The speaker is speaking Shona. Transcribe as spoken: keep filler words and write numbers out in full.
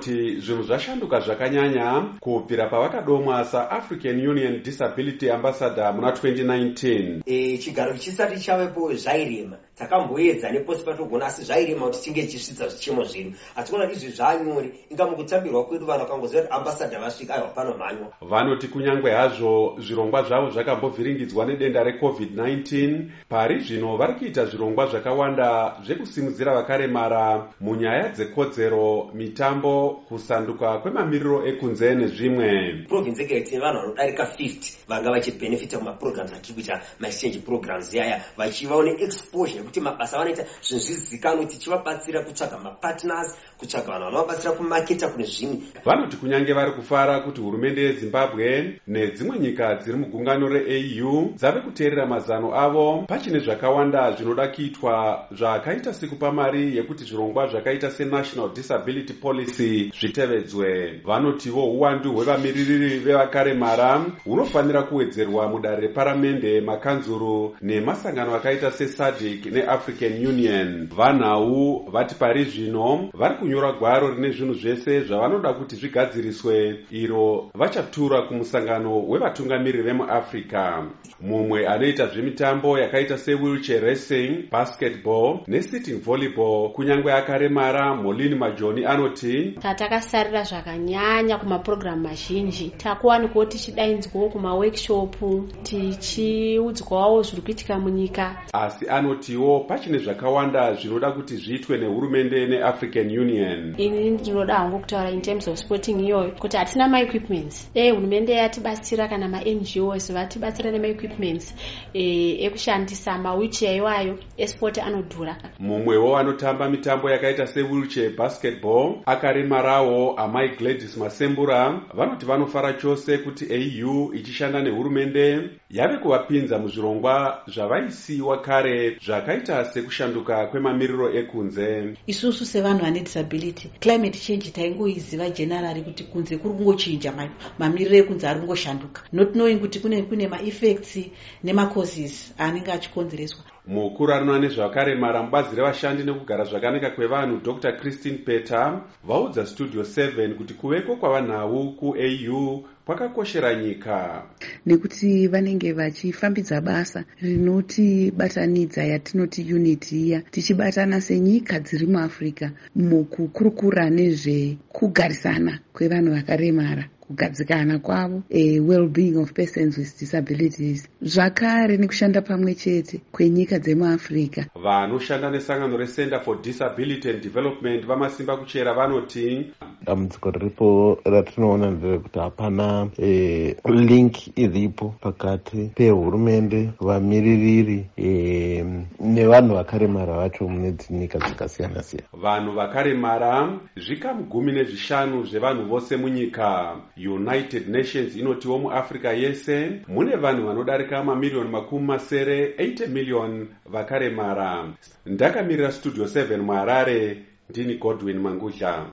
vanoti zvinhu zvashanduka zvakanyanya kubvira pavakadomwa saAfrican Union Disability Ambassador muna twenty nineteen. E, chigaro chisati chavepo zvairema takamboedza neposi patogona asi zvairema kuti tinge chisvitsa zvichemo zvinhu asi kuona izvi zvanyore inga mukutambirwa kwedu vanhu vakangoziva kuti ambassador vasvika aiwa pano mhanywa. Vanoti kunyangwe hazvo zvirongwa zvavo zvakambovhiringidzwa nedenda recovid nineteen, pari zvino vari kuita zvirongwa zvakawanda zvekusimudzira vakaremara munyaya dzekodzero, mitambo, kusanduka kwemamiriro ekunze nezvimwe. Province yega tine vanhu vanodarika fifty vanga vachibenefita kumaprograms atiri kuita maexchange programs yaya vachivaone exposure kuti mabasa vanoita zvinhu zvizikanwe tichivabatsira kutsvaga mapartners, kutsvaga vanhu vanovabatsira kumaketa kune zvimwe. Vanoti kunyange vari kufara kuti hurumende yeZimbabwe nedzimwe nyika dziri mugungano reA U dzave kuteerera mazano avo pachine zvakawanda zvinoda kuitwa zvakaita sekupa mari yekuti zvirongwa zvakaita seNational Disability Policy zvitevedzwe. Vanotiwo uwandu hwevamiririri vevakaremara hunofanira kuwedzerwa mudare reparamende, makanzuru nemasangano akaita seSADC neAfrican Union. Vanhau vati pari zvino vari kunyora gwaro rine zvinhu zvese zvavanoda kuti zvigadziriswe, iro vachatura kumusangano wevatungamiriri vemuAfrica. Mumwe anoita zvemitambo yakaita sewheelchair racing, basketball nesitting volleyball kunyangwe akaremara, Molini Majoni anoti tatakasarira zvakanyanya kumaprogramu mazhinji. Takuwanikwa tichidaidzwawo kumaworkshop, tichiudzwawo zviri kuitika munyika. Asi anotiwo pachine zvakawanda zvinoda kuti zviitwe nehurumende neAfrican Union. Ini ndinoda hangu kutaura in terms of sporting iyoyo kuti hatina ma-equipments. Eh, hurumende yatibatsira kana ma-N G Os vatibatsira nema-equipments eh, ekushandisa ma-wheelchair iwayo esport anodhura. Mumwewo anotamba mitambo yakaita sewheelchair basketball akaremarawo amai Gladys Masembura vanoti vanofara chose kuti A U ichishanda nehurumende yave kuvapinza muzvirongwa zvavaisiwa kare zvakaita sekushanduka kwemamiriro ekunze. Isusu sevanhu vane disability, climate change taingoiziva generally kuti kunze kuri kungochinja mamiriro ekunze ari kungoshanduka, not knowing kuti kune kune ma-effects nema-causes anenge achikonzereswa. Mukuru anoona nezvakaremara mubazi revashandi nekugara zvakanaka kwevanhu Doctor Christine Peter vaudza Studio seven kuti kuveko kwavanhau kuA U kwakakoshera nyika nekuti vanenge vachifambidza basa rinotibatanidza yatinoti unity iya, tichibatana senyika dziri muAfrica mukukurukura nezvekugarisana kwevanhu vakaremara, kugadzikana kwavo, a well-being of persons with disabilities, zvakare nekushanda pamwe chete kwenyika dzemuAfrica. Vanoshanda nesangano reCenter for Disability and Development vamasimba kuchera vanoti dambudziko riripo ratinoona nderekuti hapana e, link iripo pakati pehurumende, vamiririri e, nevanhu vakaremara vacho mune dzinyika dzakasiyana siyana. Vanhu vakaremara zvikamu gumi nezvishanu zvevanhu vose munyika. United Nations inotiwo muAfrica yese mune vanhu vanodarika mamiliyoni makumi masere eighty million vakaremara. Ndakamirira Studio seven muHarare, ndini Godwin Mangudla.